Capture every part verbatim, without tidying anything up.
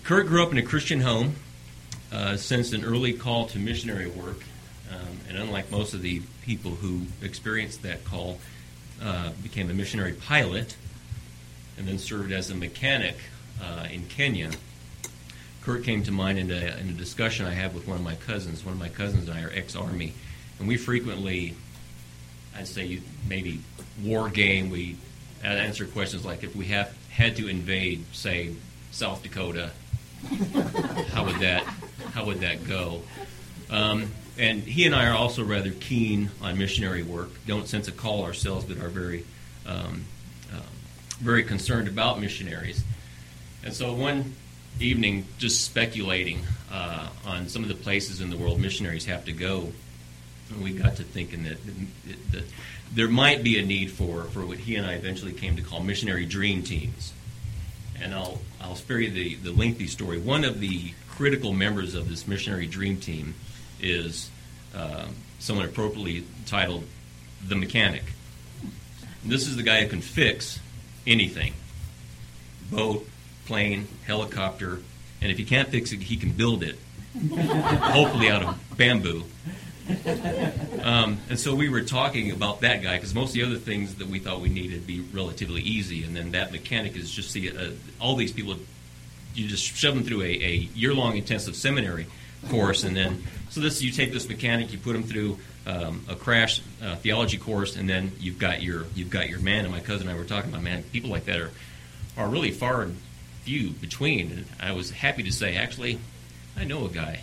Kurt grew up in a Christian home, uh, sensed an early call to missionary work, um, and unlike most of the people who experienced that call, uh, became a missionary pilot, and then served as a mechanic uh, in Kenya. Kurt came to mind in a, in a discussion I had with one of my cousins. One of my cousins and I are ex-Army, and we frequently, I'd say maybe war game, we answer questions like, if we have had to invade, say, South Dakota, how would that how would that go? Um, and he and I are also rather keen on missionary work. Don't sense a call ourselves, but are very um, uh, very concerned about missionaries. And so one evening, just speculating uh, on some of the places in the world missionaries have to go, and we got to thinking that, that, that there might be a need for, for what he and I eventually came to call missionary dream teams. And I'll I'll spare you the, the lengthy story. One of the critical members of this missionary dream team is uh, someone appropriately titled the mechanic. And this is the guy who can fix anything. Boat, plane, helicopter, and if he can't fix it, he can build it, hopefully out of bamboo. Um, and so we were talking about that guy, because most of the other things that we thought we needed would be relatively easy, and then that mechanic is just the, uh, all these people, you just shove them through a, a year-long intensive seminary course, and then, so this, you take this mechanic, you put them through um, a crash uh, theology course, and then you've got your you've got your man. And my cousin and I were talking about, man, people like that are, are really far and few between, and I was happy to say, actually, I know a guy.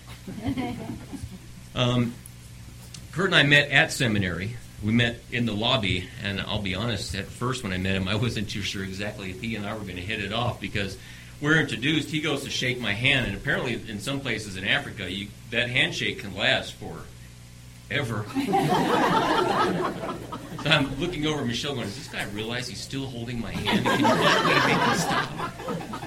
Um, Kurt and I met at seminary. We met in the lobby, and I'll be honest, at first when I met him, I wasn't too sure exactly if he and I were going to hit it off, because we're introduced, he goes to shake my hand, and apparently in some places in Africa, you, that handshake can last for ever. So I'm looking over at Michelle going, does this guy realize he's still holding my hand? Can you find a way to make him stop?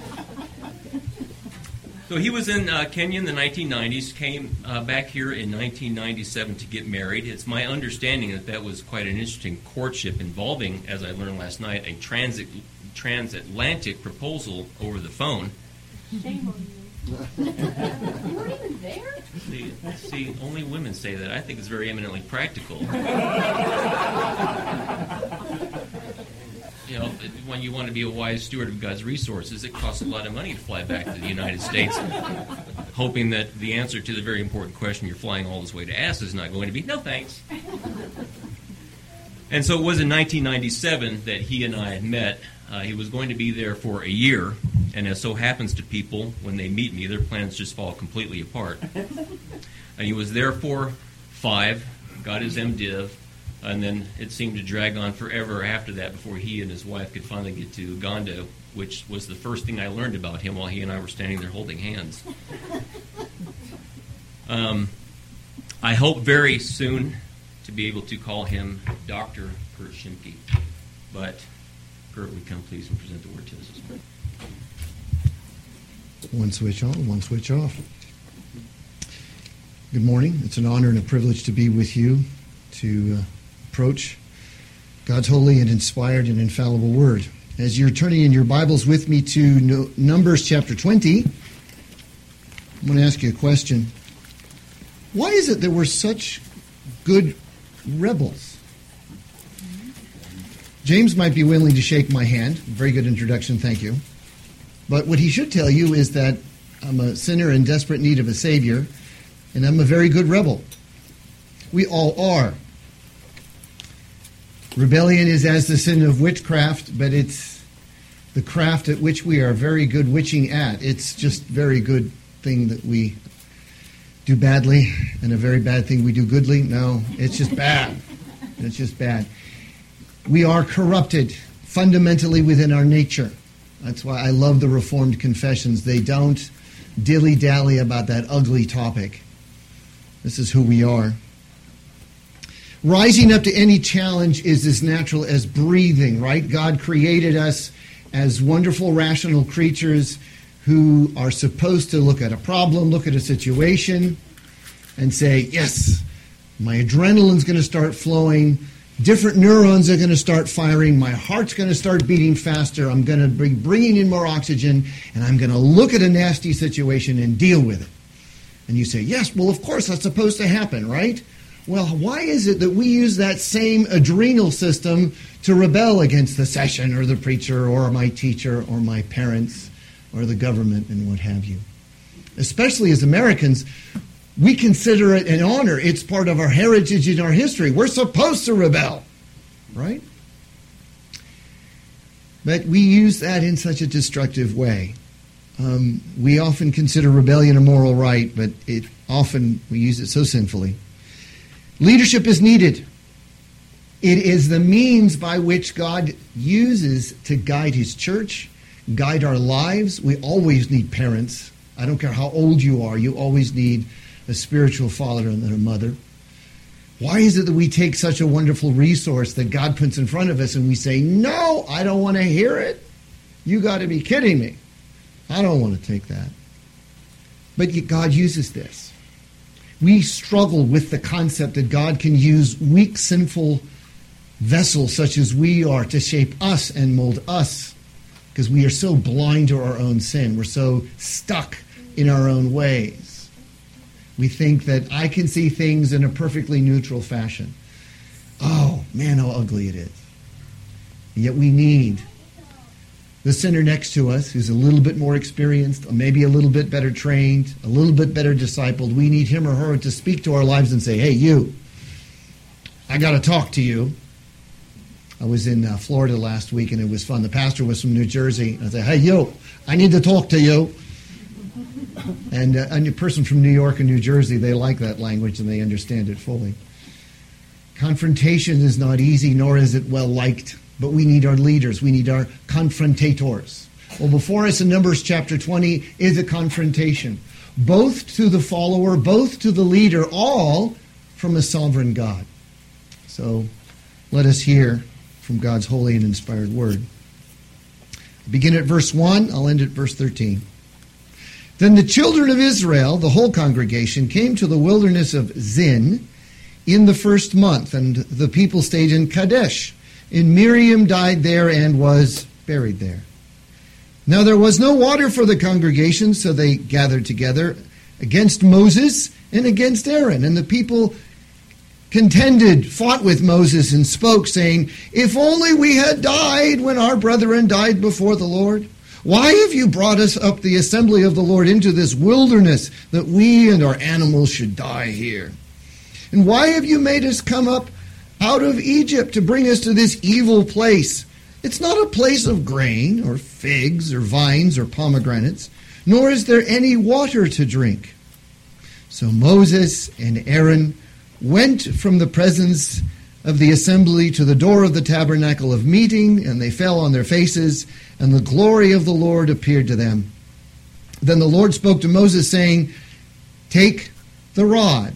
So he was in uh, Kenya in the nineteen nineties, came uh, back here in nineteen ninety-seven to get married. It's my understanding that that was quite an interesting courtship involving, as I learned last night, a transit, transatlantic proposal over the phone. Shame on you. You weren't even there? See, see, only women say that. I think it's very eminently practical. You know, when you want to be a wise steward of God's resources, it costs a lot of money to fly back to the United States, hoping that the answer to the very important question you're flying all this way to ask is not going to be, no thanks. And so it was in nineteen ninety-seven that he and I met. Uh, he was going to be there for a year, and as so happens to people, when they meet me, their plans just fall completely apart. And he was there for five, got his MDiv, and then it seemed to drag on forever after that before he and his wife could finally get to Uganda, which was the first thing I learned about him while he and I were standing there holding hands. Um, I hope very soon to be able to call him Doctor Kurt Schimke. But, Kurt, would you come please and present the word to us this morning? One switch on, one switch off. Good morning. It's an honor and a privilege to be with you to uh, approach God's holy and inspired and infallible word. As you're turning in your Bibles with me to no- Numbers chapter twenty, I'm going to ask you a question. Why is it that we're such good rebels? James might be willing to shake my hand. Very good introduction, thank you. But what he should tell you is that I'm a sinner in desperate need of a Savior, and I'm a very good rebel. We all are. Rebellion is as the sin of witchcraft, but it's the craft at which we are very good witching at. It's just very good thing that we do badly, and a very bad thing we do goodly. No, it's just bad. It's just bad. We are corrupted fundamentally within our nature. That's why I love the Reformed confessions. They don't dilly-dally about that ugly topic. This is who we are. Rising up to any challenge is as natural as breathing, right? God created us as wonderful, rational creatures who are supposed to look at a problem, look at a situation, and say, yes, my adrenaline's going to start flowing, different neurons are going to start firing. My heart's going to start beating faster. I'm going to be bringing in more oxygen, and I'm going to look at a nasty situation and deal with it. And you say, yes, well, of course, that's supposed to happen, right? Well, why is it that we use that same adrenal system to rebel against the session or the preacher or my teacher or my parents or the government and what have you? Especially as Americans, we consider it an honor. It's part of our heritage and our history. We're supposed to rebel, right? But we use that in such a destructive way. Um, we often consider rebellion a moral right, but it often we use it so sinfully. Leadership is needed. It is the means by which God uses to guide his church, guide our lives. We always need parents. I don't care how old you are, you always need a spiritual father and a mother. Why is it that we take such a wonderful resource that God puts in front of us and we say, no, I don't want to hear it. You got to be kidding me. I don't want to take that. But God uses this. We struggle with the concept that God can use weak, sinful vessels such as we are to shape us and mold us, because we are so blind to our own sin. We're so stuck in our own ways. We think that I can see things in a perfectly neutral fashion. Oh, man, how ugly it is. And yet we need the sinner next to us who's a little bit more experienced, or maybe a little bit better trained, a little bit better discipled. We need him or her to speak to our lives and say, hey, you, I got to talk to you. I was in uh, Florida last week, and it was fun. The pastor was from New Jersey. I said, hey, you, I need to talk to you. And uh, a person from New York and New Jersey, they like that language and they understand it fully. Confrontation is not easy, nor is it well liked. But we need our leaders. We need our confrontators. Well, before us in Numbers chapter twenty is a confrontation. Both to the follower, both to the leader, all from a sovereign God. So let us hear from God's holy and inspired word. I begin at verse one. I'll end at verse thirteen. Then the children of Israel, the whole congregation, came to the wilderness of Zin in the first month, and the people stayed in Kadesh. And Miriam died there and was buried there. Now there was no water for the congregation, so they gathered together against Moses and against Aaron. And the people contended, fought with Moses, and spoke, saying, if only we had died when our brethren died before the Lord. Why have you brought us up the assembly of the Lord into this wilderness, that we and our animals should die here? And why have you made us come up out of Egypt to bring us to this evil place? It's not a place of grain or figs or vines or pomegranates, nor is there any water to drink. So Moses and Aaron went from the presence of the assembly to the door of the tabernacle of meeting, and they fell on their faces, and the glory of the Lord appeared to them. Then the Lord spoke to Moses, saying, take the rod,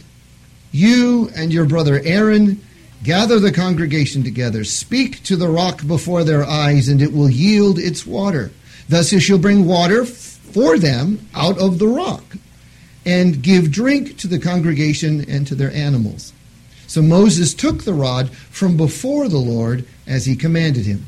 you and your brother Aaron, gather the congregation together, speak to the rock before their eyes, and it will yield its water. Thus you shall bring water for them out of the rock, and give drink to the congregation and to their animals. So Moses took the rod from before the Lord as he commanded him.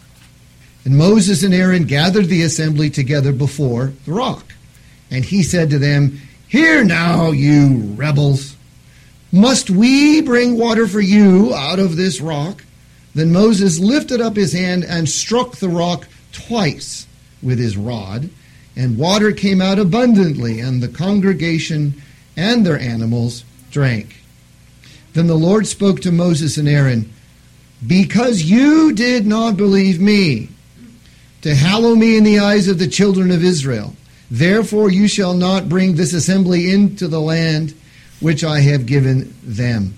And Moses and Aaron gathered the assembly together before the rock. And he said to them, hear now, you rebels. Must we bring water for you out of this rock? Then Moses lifted up his hand and struck the rock twice with his rod, and water came out abundantly, and the congregation and their animals drank. Then the Lord spoke to Moses and Aaron, because you did not believe me, to hallow me in the eyes of the children of Israel, therefore you shall not bring this assembly into the land which I have given them.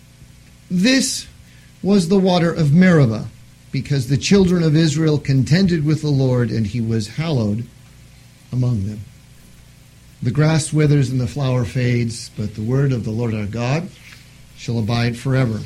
This was the water of Meribah, because the children of Israel contended with the Lord, and he was hallowed among them. The grass withers and the flower fades, but the word of the Lord our God shall abide forever.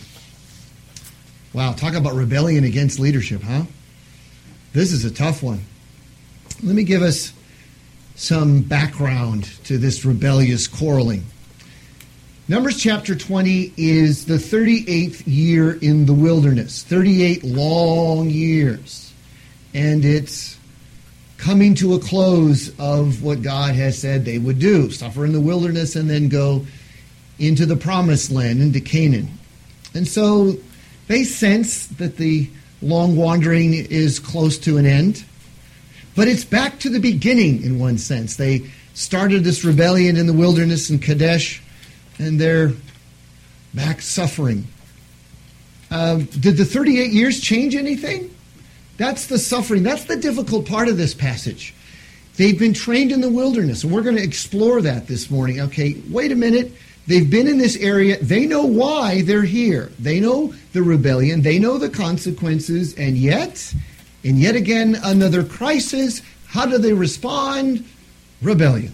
Wow, talk about rebellion against leadership, huh? This is a tough one. Let me give us some background to this rebellious quarreling. Numbers chapter twenty is the thirty-eighth year in the wilderness. thirty-eight long years. And it's coming to a close of what God has said they would do. Suffer in the wilderness and then go into the promised land, into Canaan. And so they sense that the long wandering is close to an end. But it's back to the beginning in one sense. They started this rebellion in the wilderness in Kadesh, and they're back suffering. Uh, did the thirty-eight years change anything? That's the suffering. That's the difficult part of this passage. They've been trained in the wilderness, and we're going to explore that this morning. Okay, wait a minute. They've been in this area. They know why they're here. They know the rebellion. They know the consequences. And yet, and yet again, another crisis. How do they respond? Rebellion.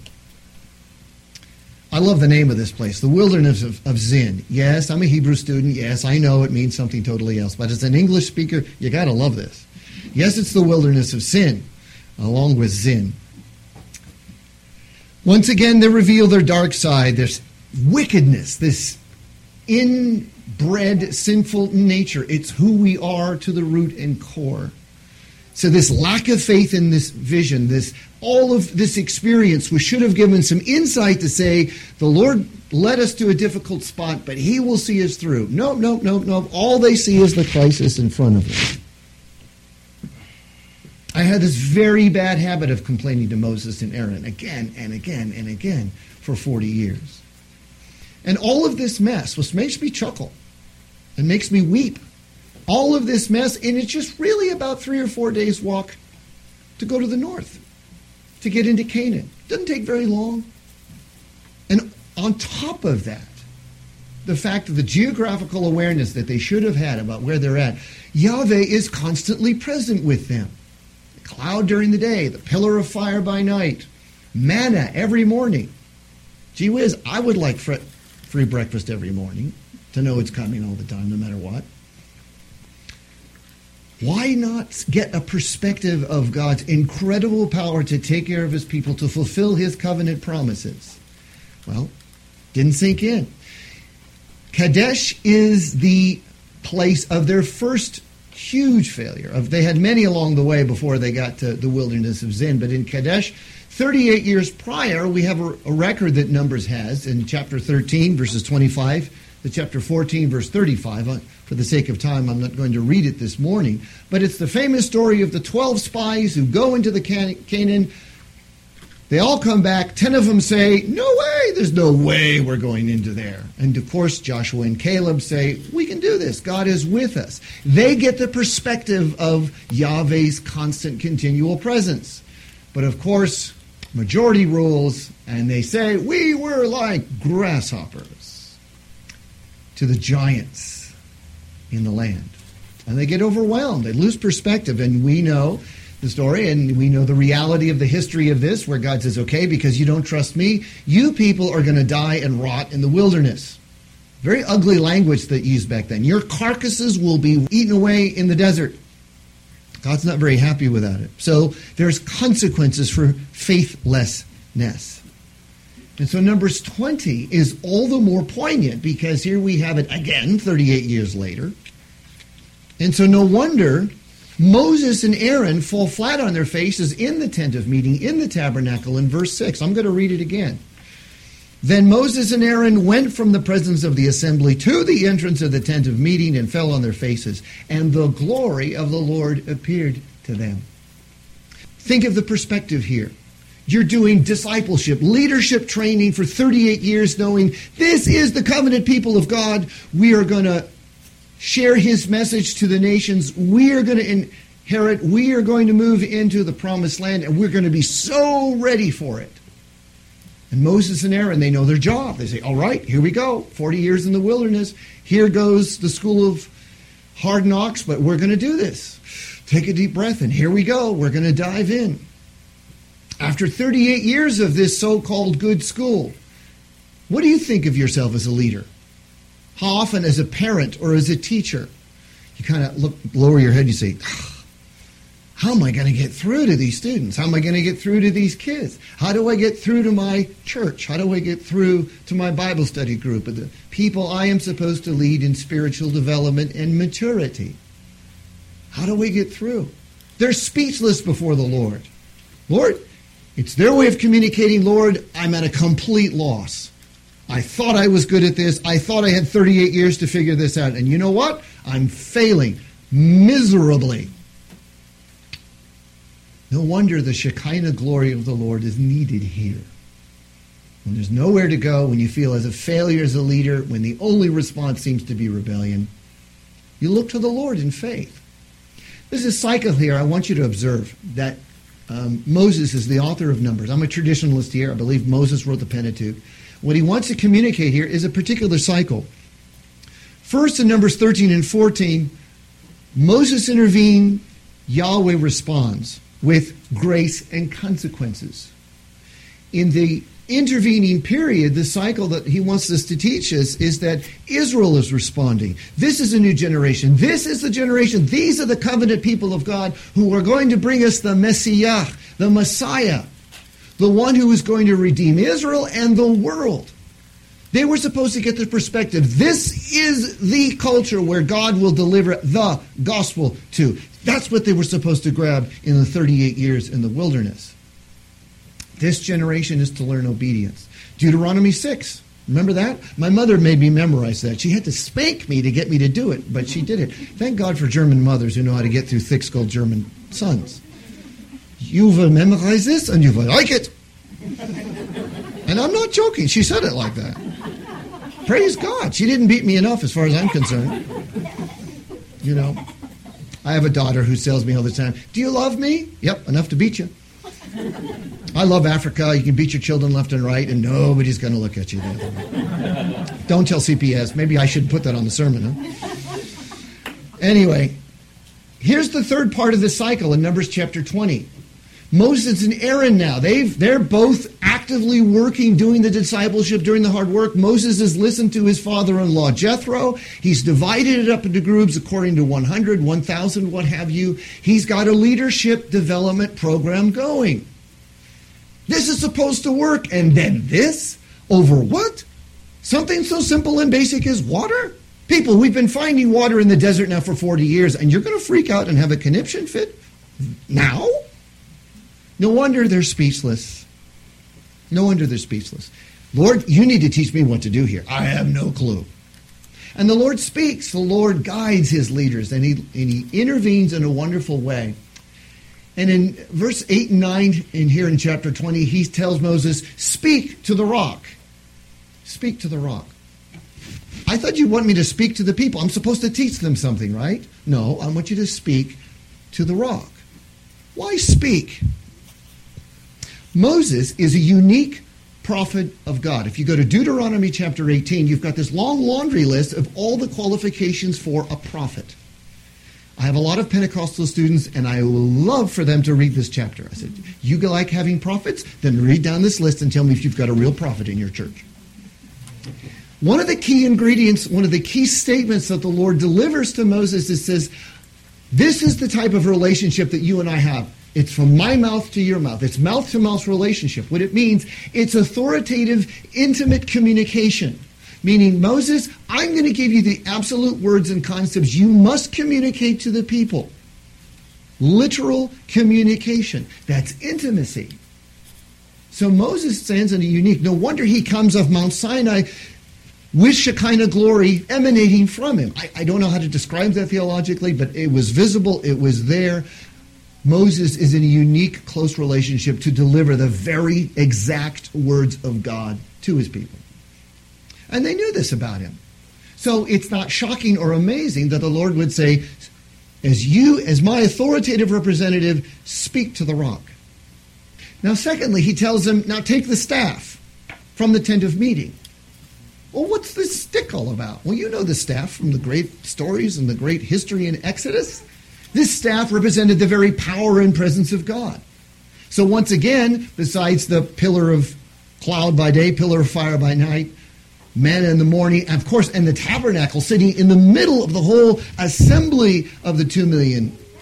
I love the name of this place, the Wilderness of, of Zin. Yes, I'm a Hebrew student. Yes, I know it means something totally else. But as an English speaker, you got to love this. Yes, it's the Wilderness of Sin, along with Zin. Once again, they reveal their dark side, this wickedness, this inbred sinful nature. It's who we are to the root and core. So this lack of faith in this vision, this all of this experience, we should have given some insight to say, the Lord led us to a difficult spot, but He will see us through. No, no, no, no. All they see is the crisis in front of them. I had this very bad habit of complaining to Moses and Aaron again and again and again for forty years. And all of this mess, which makes me chuckle and makes me weep, all of this mess, and it's just really about three or four days' walk to go to the north, to get into Canaan. Doesn't take very long. And on top of that, the fact of the geographical awareness that they should have had about where they're at, Yahweh is constantly present with them. The cloud during the day, the pillar of fire by night, manna every morning. Gee whiz, I would like free breakfast every morning to know it's coming all the time, no matter what. Why not get a perspective of God's incredible power to take care of His people, to fulfill His covenant promises? Well, didn't sink in. Kadesh is the place of their first huge failure. They had many along the way before they got to the wilderness of Zin, but in Kadesh, thirty-eight years prior, we have a, a record that Numbers has in chapter thirteen, verses twenty-five to chapter fourteen, verse thirty-five. For the sake of time, I'm not going to read it this morning. But it's the famous story of the twelve spies who go into the Can- Canaan. They all come back. Ten of them say, no way, there's no way we're going into there. And of course, Joshua and Caleb say, we can do this. God is with us. They get the perspective of Yahweh's constant, continual presence. But of course, majority rules, and they say, we were like grasshoppers to the giants in the land. And they get overwhelmed. They lose perspective. And we know the story, and we know the reality of the history of this, where God says, okay, because you don't trust me, you people are going to die and rot in the wilderness. Very ugly language that used back then. Your carcasses will be eaten away in the desert. God's not very happy without it. So there's consequences for faithlessness. And so Numbers twenty is all the more poignant because here we have it again thirty-eight years later. And so no wonder Moses and Aaron fall flat on their faces in the tent of meeting, in the tabernacle, in verse six. I'm going to read it again. Then Moses and Aaron went from the presence of the assembly to the entrance of the tent of meeting and fell on their faces, and the glory of the Lord appeared to them. Think of the perspective here. You're doing discipleship, leadership training for thirty-eight years, knowing this is the covenant people of God. We are going to share His message to the nations. We are going to inherit. We are going to move into the promised land, and we're going to be so ready for it. And Moses and Aaron, they know their job. They say, all right, here we go. forty years in the wilderness. Here goes the school of hard knocks, but we're going to do this. Take a deep breath, and here we go. We're going to dive in. After thirty-eight years of this so-called good school, what do you think of yourself as a leader? How often as a parent or as a teacher, you kind of look, lower your head, you say, How am I going to get through to these students? How am I going to get through to these kids? How do I get through to my church? How do I get through to my Bible study group, the people I am supposed to lead in spiritual development and maturity? How do I get through? They're speechless before the Lord. Lord, it's their way of communicating, Lord, I'm at a complete loss. I thought I was good at this. I thought I had thirty-eight years to figure this out. And you know what? I'm failing miserably. No wonder the Shekinah glory of the Lord is needed here. When there's nowhere to go, when you feel as a failure as a leader, when the only response seems to be rebellion, you look to the Lord in faith. There's a cycle here I want you to observe that um, Moses is the author of Numbers. I'm a traditionalist here. I believe Moses wrote the Pentateuch. What he wants to communicate here is a particular cycle. First, in Numbers thirteen and fourteen, Moses intervenes, Yahweh responds with grace and consequences. In the intervening period, the cycle that he wants us to teach us is that Israel is responding. This is a new generation. This is the generation. These are the covenant people of God who are going to bring us the Messiah, the Messiah, the one who is going to redeem Israel and the world. They were supposed to get the perspective. This is the culture where God will deliver the gospel to. That's what they were supposed to grab in the thirty-eight years in the wilderness. This generation is to learn obedience. Deuteronomy six. Remember that? My mother made me memorize that. She had to spank me to get me to do it, but she did it. Thank God for German mothers who know how to get through thick-skulled German sons. You will memorize this and you will like it. And I'm not joking. She said it like that. Praise God. She didn't beat me enough as far as I'm concerned. You know, I have a daughter who tells me all the time, do you love me? Yep, enough to beat you. I love Africa. You can beat your children left and right, and nobody's going to look at you the other way. Don't tell C P S. Maybe I should put that on the sermon, huh? Anyway, here's the third part of the cycle in Numbers chapter twenty. Moses and Aaron now, they've, they're both actively working, doing the discipleship, doing the hard work. Moses has listened to his father-in-law, Jethro. He's divided it up into groups according to one hundred, one thousand, what have you. He's got a leadership development program going. This is supposed to work, and then this? Over what? Something so simple and basic as water? People, we've been finding water in the desert now for forty years, and you're going to freak out and have a conniption fit? Now? No wonder they're speechless. No wonder they're speechless. Lord, you need to teach me what to do here. I have no clue. And the Lord speaks. The Lord guides his leaders, and he, and he intervenes in a wonderful way. And in verse eight and nine, in here in chapter twenty, he tells Moses, speak to the rock. Speak to the rock. I thought you want me to speak to the people. I'm supposed to teach them something, right? No, I want you to speak to the rock. Why speak? Moses is a unique prophet of God. If you go to Deuteronomy chapter eighteen, you've got this long laundry list of all the qualifications for a prophet. I have a lot of Pentecostal students, and I would love for them to read this chapter. I said, you like having prophets? Then read down this list and tell me if you've got a real prophet in your church. One of the key ingredients, one of the key statements that the Lord delivers to Moses, it says, this is the type of relationship that you and I have. It's from my mouth to your mouth. It's mouth-to-mouth relationship. What it means, it's authoritative, intimate communication. Meaning, Moses, I'm going to give you the absolute words and concepts you must communicate to the people. Literal communication. That's intimacy. So Moses stands in a unique, no wonder he comes off Mount Sinai with Shekinah glory emanating from him. I, I don't know how to describe that theologically, but it was visible, it was there. Moses is in a unique, close relationship to deliver the very exact words of God to his people. And they knew this about him. So it's not shocking or amazing that the Lord would say, as you, as my authoritative representative, speak to the rock. Now, secondly, he tells them, now take the staff from the tent of meeting. Well, what's this stick all about? Well, you know the staff from the great stories and the great history in Exodus. This staff represented the very power and presence of God. So once again, besides the pillar of cloud by day, pillar of fire by night, manna in the morning, and of course, and the tabernacle sitting in the middle of the whole assembly of the two million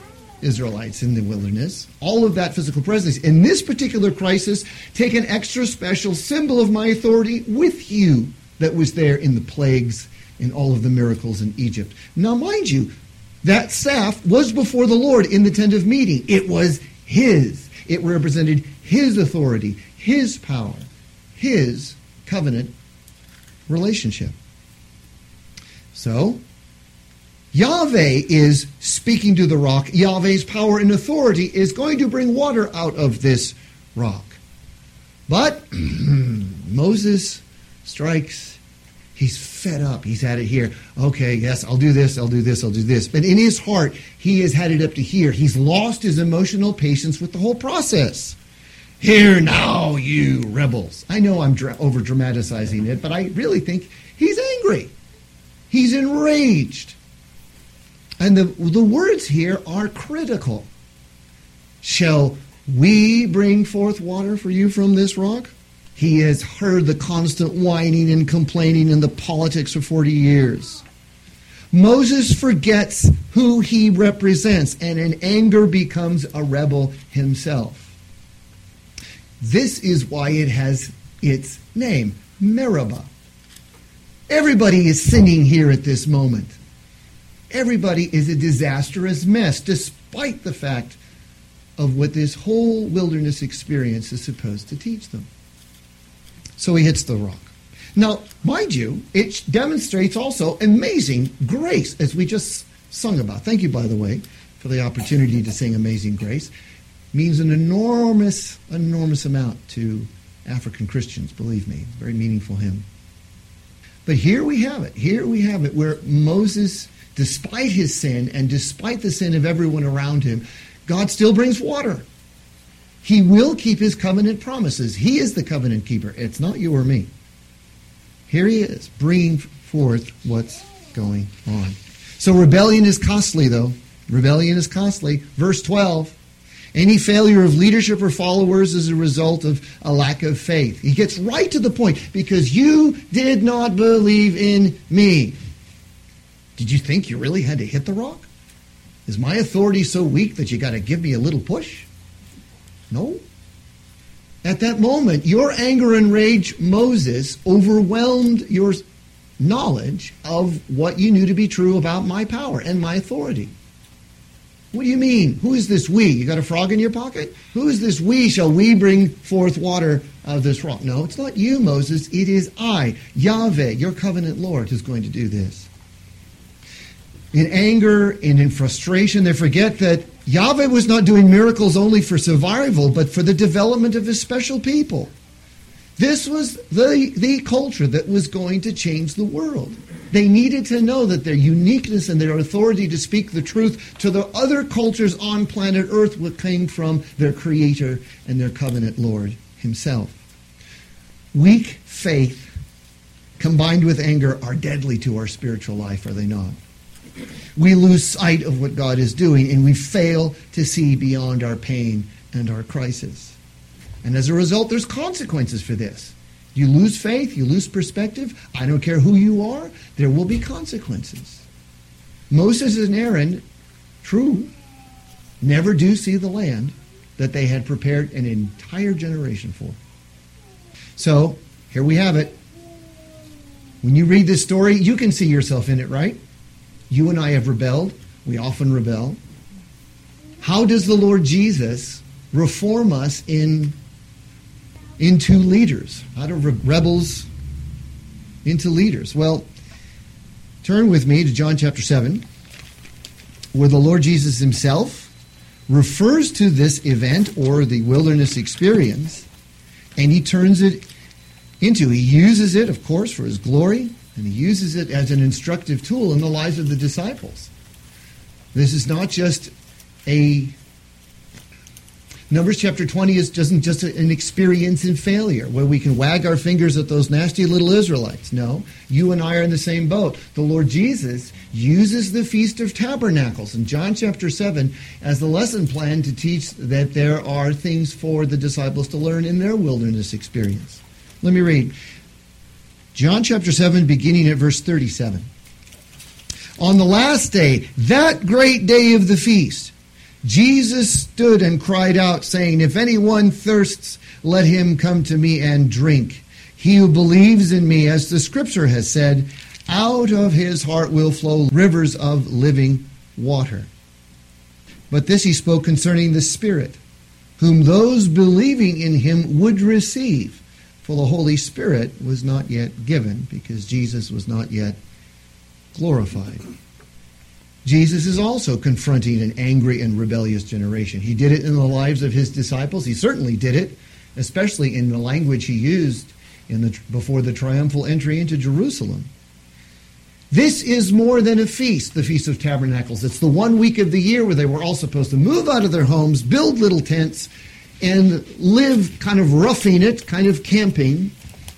Israelites in the wilderness, all of that physical presence. In this particular crisis, take an extra special symbol of my authority with you that was there in the plagues and all of the miracles in Egypt. Now, mind you, that staff was before the Lord in the tent of meeting. It was his. It represented his authority, his power, his covenant relationship. So, Yahweh is speaking to the rock. Yahweh's power and authority is going to bring water out of this rock. But Moses strikes. He's fed up. He's had it here. Okay, yes, I'll do this, I'll do this, I'll do this. But in his heart, he has had it up to here. He's lost his emotional patience with the whole process. Here now, you rebels. I know I'm dra- over-dramatizing it, but I really think he's angry. He's enraged. And the, the words here are critical. Shall we bring forth water for you from this rock? He has heard the constant whining and complaining in the politics for forty years. Moses forgets who he represents, and in anger becomes a rebel himself. This is why it has its name, Meribah. Everybody is sinning here at this moment. Everybody is a disastrous mess, despite the fact of what this whole wilderness experience is supposed to teach them. So he hits the rock. Now, mind you, it demonstrates also amazing grace, as we just sung about. Thank you, by the way, for the opportunity to sing Amazing Grace. It means an enormous, enormous amount to African Christians, believe me. It's a very meaningful hymn. But here we have it. Here we have it, where Moses, despite his sin and despite the sin of everyone around him, God still brings water. He will keep his covenant promises. He is the covenant keeper. It's not you or me. Here he is, bringing forth what's going on. So rebellion is costly, though. Rebellion is costly. Verse twelve, any failure of leadership or followers is a result of a lack of faith. He gets right to the point, because you did not believe in me. Did you think you really had to hit the rock? Is my authority so weak that you got to give me a little push? No. At that moment, your anger and rage, Moses, overwhelmed your knowledge of what you knew to be true about my power and my authority. What do you mean? Who is this we? You got a frog in your pocket? Who is this we? Shall we bring forth water out of this rock? No, it's not you, Moses. It is I, Yahweh, your covenant Lord, who's going to do this. In anger and in frustration, they forget that Yahweh was not doing miracles only for survival, but for the development of his special people. This was the, the culture that was going to change the world. They needed to know that their uniqueness and their authority to speak the truth to the other cultures on planet Earth came from their Creator and their covenant Lord himself. Weak faith combined with anger are deadly to our spiritual life, are they not? We lose sight of what God is doing, and we fail to see beyond our pain and our crisis. And as a result, there's consequences for this. You lose faith, you lose perspective. I don't care who you are, there will be consequences. Moses and Aaron, true, never do see the land that they had prepared an entire generation for. So, here we have it. When you read this story, you can see yourself in it, right? You and I have rebelled. We often rebel. How does the Lord Jesus reform us in, into leaders? How do re- rebels into leaders? Well, turn with me to John chapter seven, where the Lord Jesus himself refers to this event or the wilderness experience, and he turns it into, he uses it, of course, for his glory, and he uses it as an instructive tool in the lives of the disciples. This is not just a... Numbers chapter twenty is doesn't just an experience in failure where we can wag our fingers at those nasty little Israelites. No, you and I are in the same boat. The Lord Jesus uses the Feast of Tabernacles in John chapter seven as the lesson plan to teach that there are things for the disciples to learn in their wilderness experience. Let me read. John chapter seven, beginning at verse thirty-seven. On the last day, that great day of the feast, Jesus stood and cried out, saying, "If anyone thirsts, let him come to me and drink. He who believes in me, as the scripture has said, out of his heart will flow rivers of living water." But this he spoke concerning the Spirit, whom those believing in him would receive. For the Holy Spirit was not yet given, because Jesus was not yet glorified. Jesus is also confronting an angry and rebellious generation. He did it in the lives of his disciples. He certainly did it, especially in the language he used in the, before the triumphal entry into Jerusalem. This is more than a feast, the Feast of Tabernacles. It's the one week of the year where they were all supposed to move out of their homes, build little tents, and live kind of roughing it, kind of camping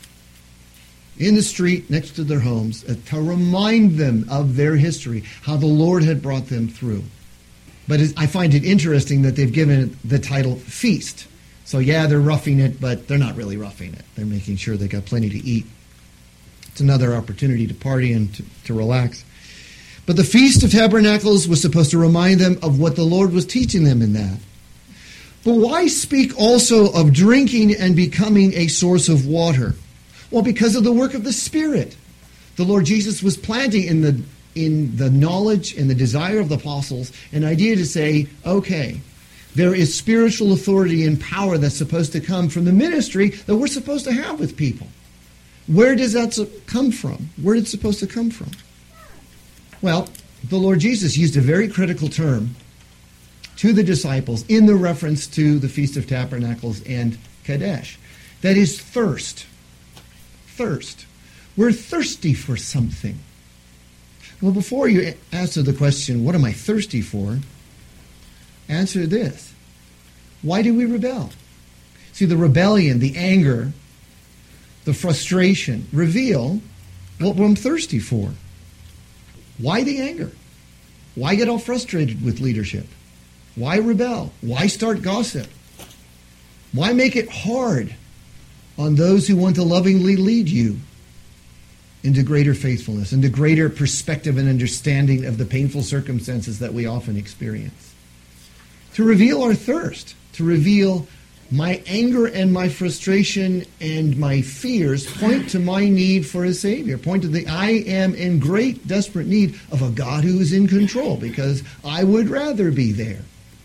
in the street next to their homes to remind them of their history, how the Lord had brought them through. But I find it interesting that they've given it the title Feast. So yeah, they're roughing it, but they're not really roughing it. They're making sure they got plenty to eat. It's another opportunity to party and to, to relax. But the Feast of Tabernacles was supposed to remind them of what the Lord was teaching them in that. But why speak also of drinking and becoming a source of water? Well, because of the work of the Spirit. The Lord Jesus was planting in the in the knowledge and the desire of the apostles an idea to say, okay, there is spiritual authority and power that's supposed to come from the ministry that we're supposed to have with people. Where does that come from? Where is it supposed to come from? Well, the Lord Jesus used a very critical term to the disciples in the reference to the Feast of Tabernacles and Kadesh. That is thirst. Thirst. We're thirsty for something. Well, before you answer the question, what am I thirsty for? Answer this. Why do we rebel? See, the rebellion, the anger, the frustration reveal what I'm thirsty for. Why the anger? Why get all frustrated with leadership? Why rebel? Why start gossip? Why make it hard on those who want to lovingly lead you into greater faithfulness, into greater perspective and understanding of the painful circumstances that we often experience? To reveal our thirst, to reveal my anger and my frustration and my fears point to my need for a Savior, point to the I am in great desperate need of a God who is in control, because I would rather be there.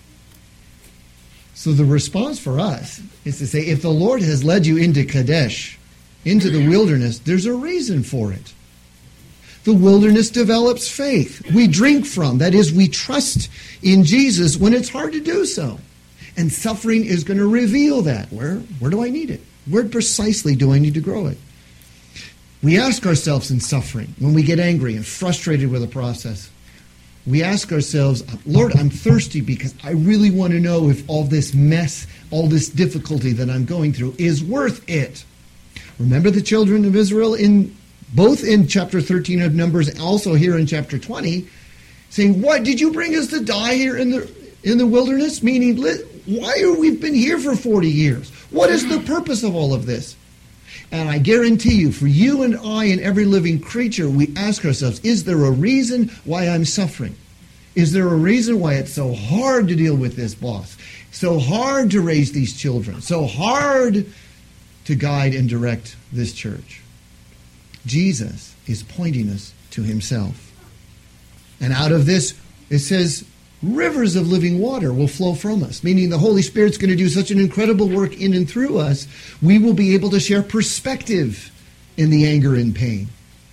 So the response for us is to say, if the Lord has led you into Kadesh, into the wilderness, there's a reason for it. The wilderness develops faith. We drink from, that is, we trust in Jesus when it's hard to do so. And suffering is going to reveal that. Where, where do I need it? Where precisely do I need to grow it? We ask ourselves in suffering, when we get angry and frustrated with a process, we ask ourselves, Lord, I'm thirsty because I really want to know if all this mess, all this difficulty that I'm going through is worth it. Remember the children of Israel in both in chapter thirteen of Numbers and also here in chapter twenty, saying, what, did you bring us to die here in the in the wilderness? Meaning, why have we been here for forty years? What is the purpose of all of this? And I guarantee you, for you and I and every living creature, we ask ourselves, is there a reason why I'm suffering? Is there a reason why it's so hard to deal with this boss? So hard to raise these children? So hard to guide and direct this church? Jesus is pointing us to himself. And out of this, it says, rivers of living water will flow from us, meaning the Holy Spirit's going to do such an incredible work in and through us, we will be able to share perspective in the anger and pain.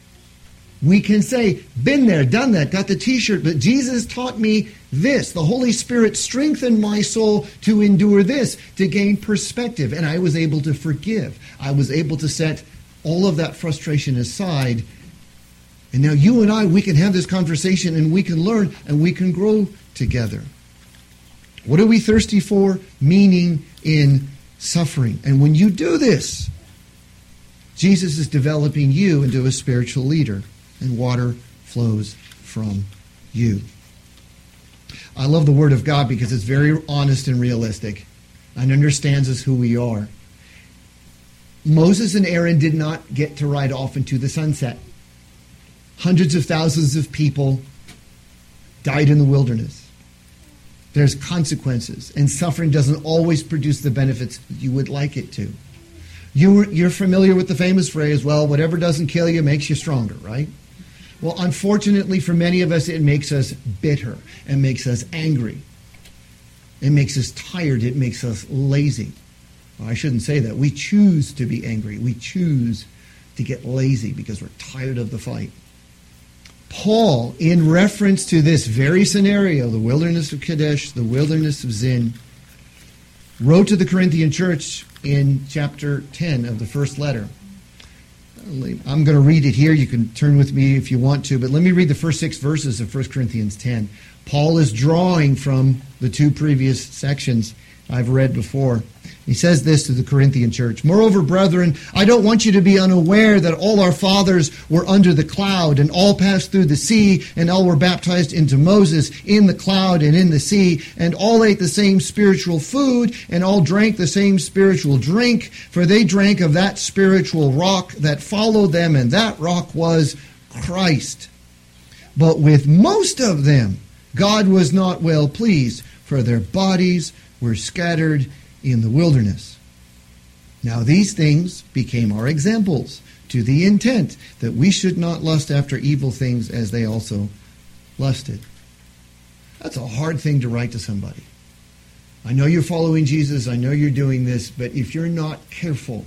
We can say, been there, done that, got the t-shirt, but Jesus taught me this. The Holy Spirit strengthened my soul to endure this, to gain perspective, and I was able to forgive. I was able to set all of that frustration aside. And now you and I, we can have this conversation and we can learn and we can grow together. What are we thirsty for? Meaning in suffering. And when you do this, Jesus is developing you into a spiritual leader, and water flows from you. I love the Word of God because it's very honest and realistic and understands us who we are. Moses and Aaron did not get to ride off into the sunset. Hundreds of thousands of people died in the wilderness. There's consequences, and suffering doesn't always produce the benefits you would like it to. You, you're familiar with the famous phrase, well, whatever doesn't kill you makes you stronger, right? Well, unfortunately for many of us, it makes us bitter and makes us angry. It makes us tired. It makes us lazy. Well, I shouldn't say that. We choose to be angry. We choose to get lazy because we're tired of the fight. Paul, in reference to this very scenario, the wilderness of Kadesh, the wilderness of Zin, wrote to the Corinthian church in chapter ten of the first letter. I'm going to read it here. You can turn with me if you want to, but let me read the first six verses of First Corinthians ten. Paul is drawing from the two previous sections I've read before. He says this to the Corinthian church. Moreover, brethren, I don't want you to be unaware that all our fathers were under the cloud, and all passed through the sea, and all were baptized into Moses in the cloud and in the sea, and all ate the same spiritual food, and all drank the same spiritual drink, for they drank of that spiritual rock that followed them, and that rock was Christ. But with most of them, God was not well pleased, for their bodies were scattered in the wilderness. Now these things became our examples, to the intent that we should not lust after evil things as they also lusted. That's a hard thing to write to somebody. I know you're following Jesus, I know you're doing this, but if you're not careful,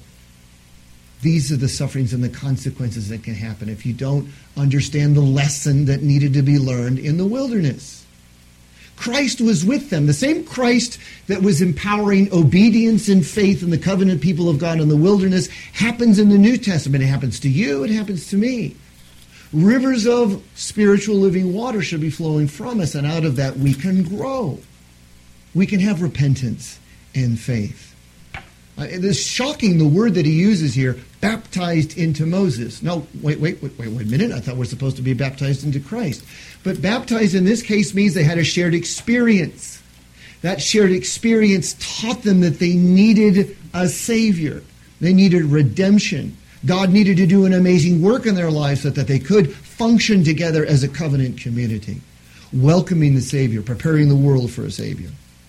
these are the sufferings and the consequences that can happen if you don't understand the lesson that needed to be learned in the wilderness. Christ was with them. The same Christ that was empowering obedience and faith in the covenant people of God in the wilderness happens in the New Testament. It happens to you. It happens to me. Rivers of spiritual living water should be flowing from us, and out of that we can grow. We can have repentance and faith. Uh, it is shocking the word that he uses here, baptized into Moses. No, wait, wait, wait, wait, wait a minute. I thought we're supposed to be baptized into Christ. But baptized in this case means they had a shared experience. That shared experience taught them that they needed a Savior. They needed redemption. God needed to do an amazing work in their lives so that they could function together as a covenant community, welcoming the Savior, preparing the world for a Savior.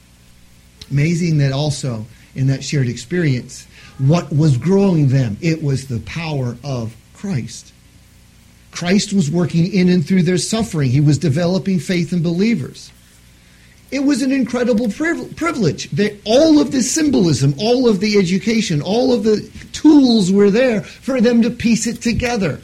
Amazing that also in that shared experience, what was growing them? It was the power of Christ. Christ was working in and through their suffering. He was developing faith in believers. It was an incredible privilege. That all of the symbolism, all of the education, all of the tools were there for them to piece it together.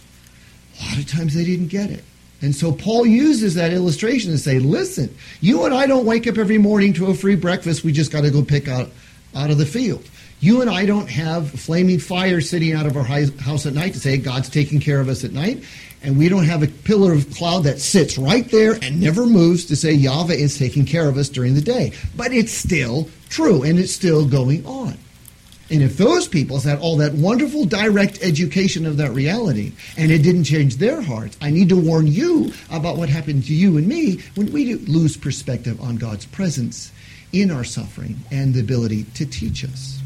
A lot of times they didn't get it. And so Paul uses that illustration to say, listen, you and I don't wake up every morning to a free breakfast we just got to go pick out, out of the field. You and I don't have flaming fire sitting out of our house at night to say God's taking care of us at night. And we don't have a pillar of cloud that sits right there and never moves to say Yahweh is taking care of us during the day. But it's still true, and it's still going on. And if those people had all that wonderful direct education of that reality, and it didn't change their hearts, I need to warn you about what happened to you and me when we lose perspective on God's presence in our suffering and the ability to teach us.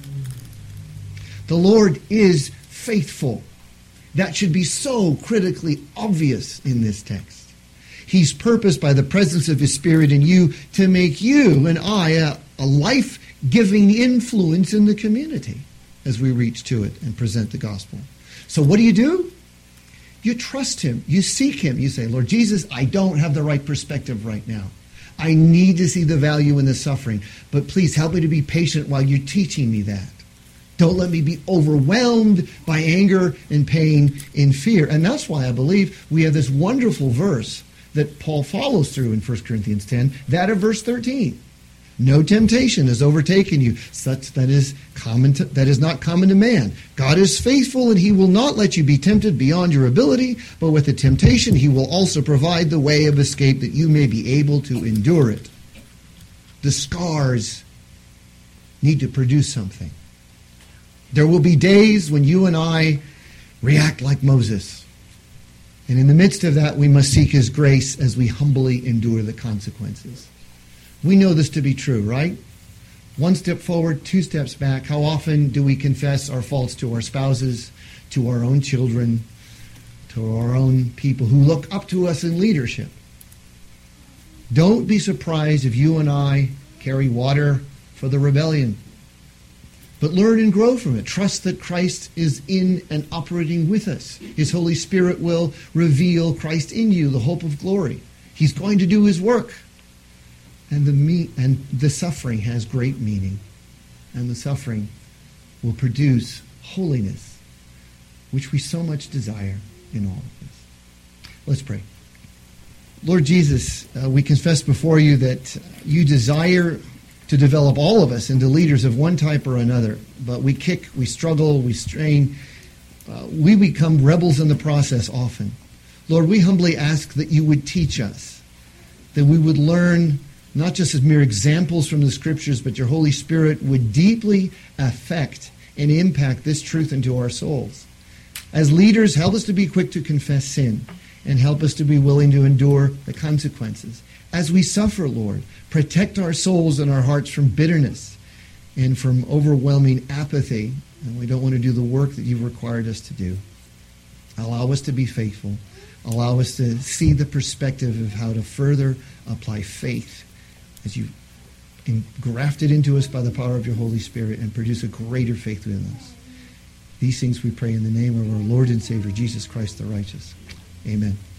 The Lord is faithful. That should be so critically obvious in this text. He's purposed by the presence of His Spirit in you to make you and I a, a life-giving influence in the community as we reach to it and present the gospel. So what do you do? You trust Him. You seek Him. You say, Lord Jesus, I don't have the right perspective right now. I need to see the value in the suffering, but please help me to be patient while you're teaching me that. Don't let me be overwhelmed by anger and pain and fear. And that's why I believe we have this wonderful verse that Paul follows through in First Corinthians ten, that of verse thirteen. No temptation has overtaken you, such that is common to, that is not common to man. God is faithful, and He will not let you be tempted beyond your ability, but with the temptation He will also provide the way of escape that you may be able to endure it. The scars need to produce something. There will be days when you and I react like Moses. And in the midst of that, we must seek His grace as we humbly endure the consequences. We know this to be true, right? One step forward, two steps back. How often do we confess our faults to our spouses, to our own children, to our own people who look up to us in leadership? Don't be surprised if you and I carry water for the rebellion. But learn and grow from it. Trust that Christ is in and operating with us. His Holy Spirit will reveal Christ in you, the hope of glory. He's going to do his work. And the me- and the suffering has great meaning. And the suffering will produce holiness, which we so much desire in all of this. Let's pray. Lord Jesus, uh, we confess before you that you desire to develop all of us into leaders of one type or another. But we kick, we struggle, we strain. Uh, we become rebels in the process often. Lord, we humbly ask that you would teach us, that we would learn not just as mere examples from the Scriptures, but your Holy Spirit would deeply affect and impact this truth into our souls. As leaders, help us to be quick to confess sin and help us to be willing to endure the consequences. As we suffer, Lord, protect our souls and our hearts from bitterness and from overwhelming apathy. And we don't want to do the work that you've required us to do. Allow us to be faithful. Allow us to see the perspective of how to further apply faith as you graft it into us by the power of your Holy Spirit and produce a greater faith within us. These things we pray in the name of our Lord and Savior, Jesus Christ the righteous. Amen.